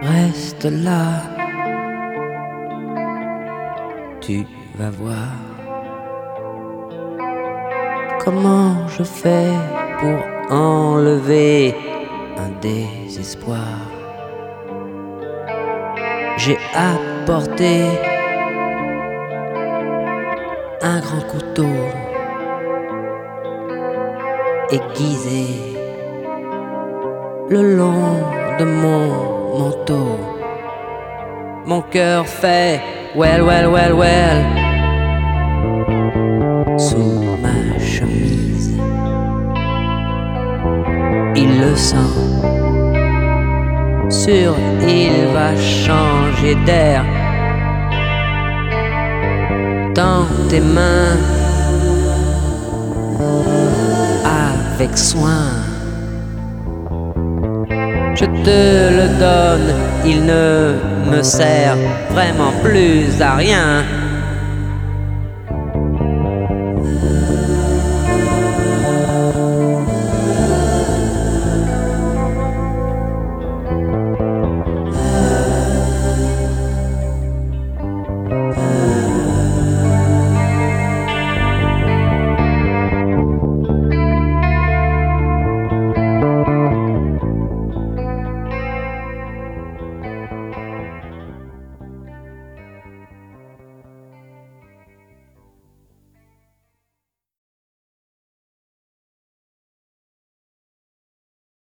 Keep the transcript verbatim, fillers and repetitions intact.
Reste là, tu vas voir comment je fais pour enlever un désespoir. J'ai apporté un grand couteau aiguisé le long de mon manteau. Mon cœur fait well, well, well, well sous ma chemise. Il le sent, sûr il va changer d'air. Dans tes mains, avec soin, je te le donne, il ne me sert vraiment plus à rien.